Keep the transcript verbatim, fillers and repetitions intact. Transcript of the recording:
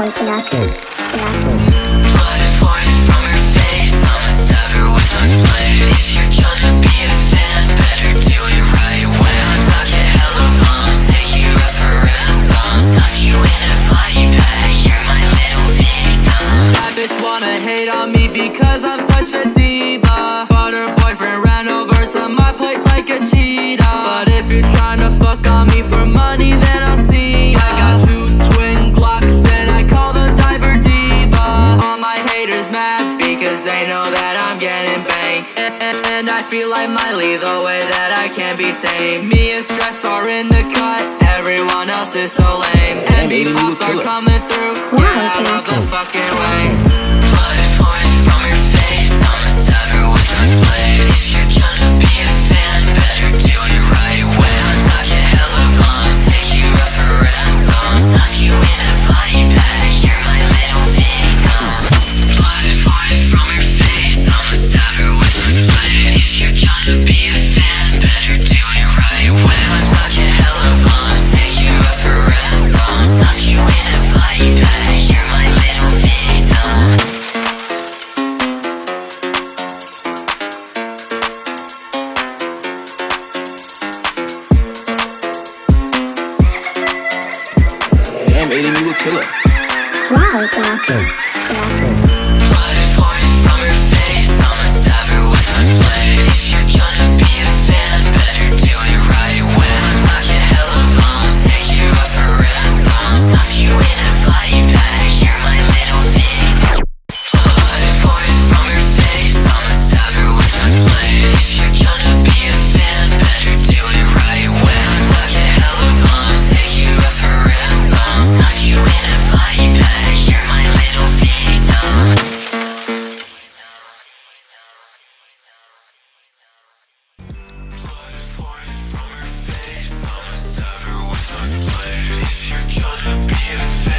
Sinatra. Sinatra. Blood is pouring from her face. I'm a stabber with my blade. If you're gonna be a fan, better do it right. When I talk a hell of bombs, take you up for ransom, stuff you in a body bag, you're my little victim. That bitch wanna hate on me because I'm such a diva, but her boyfriend ran over to my place like a cheetah. But if you're trying to fuck on me for money, then I'll see ya. I got two twin Glocks and I call them Diver Diva. All my haters mad because they know that I'm getting banked, and I feel like Miley the way that I can't be tamed. Me and Stress are in the cut, everyone else is so lame. And me pops are coming through, yeah, I love the fucking way. Blood is pouring from your face, I'm a stabber with my blade. If you're gonna be a fan, better do it right. When I talk a hell of bombs, take you up for ransom, stuff you in a body bag, you're my little victim. Blood is pouring from your face, I'm a stabber with my blade. If you're gonna be a fan, better do it right. When I talk a hell of bombs, take you up for ransom, stuff you in a body bag, you're my little victim. Damn, Aiden, you a killer. Wow, Sinatra. Sinatra. Blood is pouring from her face, I'm a stabber with my blade. If you're gonna be a fan, better do it right. When I talk a hell of bombs, take you up for ransom, stuff you in a body bag, you're my little victim. Blood is pouring from her face, I'm a stabber with my blade. If you're gonna be a fan, better do it right. When I talk a hell of bombs, take you up for ransom, stuff you in a body bag, you're my little victim. Blood is pouring from her face, I'm a stabber with my blade. If you're gonna be a fan,